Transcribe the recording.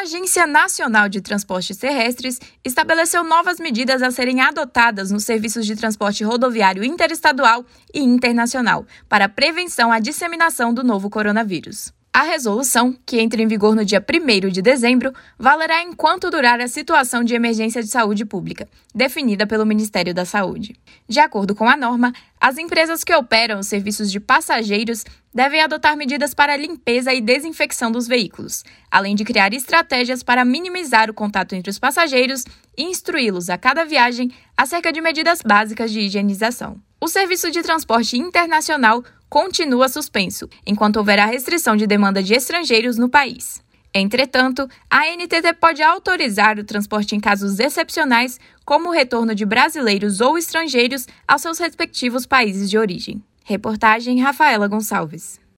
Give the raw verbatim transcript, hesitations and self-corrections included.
Agência Nacional de Transportes Terrestres estabeleceu novas medidas a serem adotadas nos serviços de transporte rodoviário interestadual e internacional para a prevenção à disseminação do novo coronavírus. A resolução, que entra em vigor no dia primeiro de dezembro, valerá enquanto durar a situação de emergência de saúde pública, definida pelo Ministério da Saúde. De acordo com a norma, as empresas que operam os serviços de passageiros devem adotar medidas para a limpeza e desinfecção dos veículos, além de criar estratégias para minimizar o contato entre os passageiros e instruí-los a cada viagem acerca de medidas básicas de higienização. O serviço de transporte internacional continua suspenso, enquanto houver a restrição de demanda de estrangeiros no país. Entretanto, a A N T T pode autorizar o transporte em casos excepcionais, como o retorno de brasileiros ou estrangeiros aos seus respectivos países de origem. Reportagem Rafaela Gonçalves.